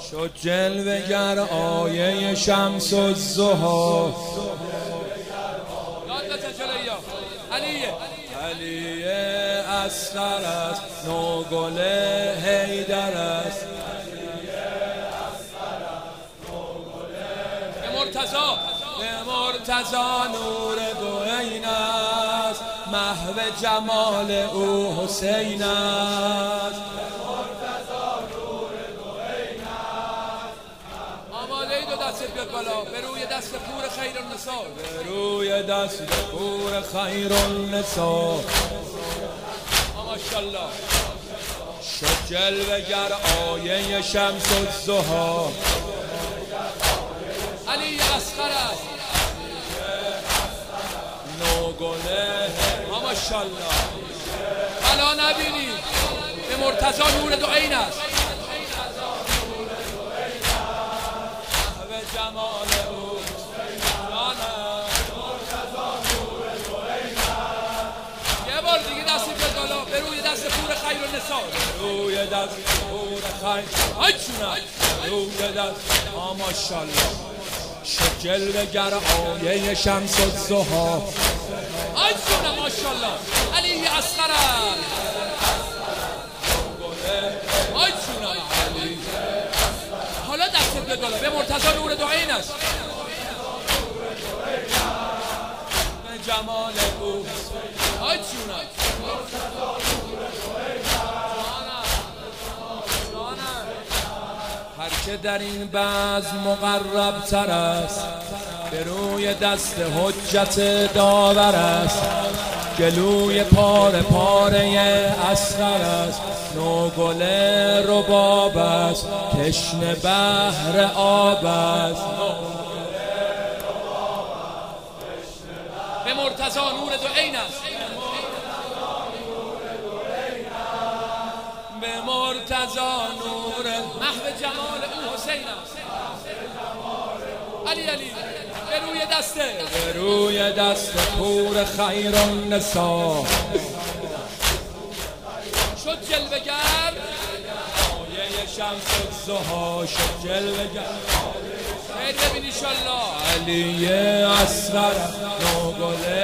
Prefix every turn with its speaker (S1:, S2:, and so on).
S1: شد جلوه‌گر آیه شمس الضحی علی اصغر است نوگل حیدر است به مرتضی نور دو عین است محو جمال او حسین است
S2: آماده ای دو دست بیاد بالا به روی دست پور خیر النساء
S1: به روی دست پور خیر النساء
S2: ماشاءالله
S1: شد جلوه‌گر آیه شمس الضحی
S2: علی اصغر است
S1: نوگله
S2: ماشاءالله بلا نبینید به مرتضی نور دو عین است
S1: به جمال او
S2: یه بار دیگه دست بیاد بالا به روی دست پور خیر النساء
S1: روی دست پور خیر
S2: ای چونم
S1: روی دست ماشاءالله شد جلوه‌گر آیه شمس الضحی
S2: ای چونم ماشاءالله علی اصغر است ای چونم علی حالا دست بیاد بالا به مرتضی نور دو عین است
S1: به جمال او
S2: ای چونم
S1: هر که در این بزم مقرب تر است به روی دست حجت داور است گلوی پاره پاره اصغر است نوگل رباب است تشنه بحر آب است
S2: به مرتضی نور دو عین است
S1: به مرتضی نور
S2: محو جمال او حسین است علی به روی دسته
S1: به روی دست پور خیر النساء
S2: شد جلوه‌گر
S1: آیه شمس الضحی شد جلوه‌گر
S2: خیر ببین انشالله
S1: علی اصغر نوگل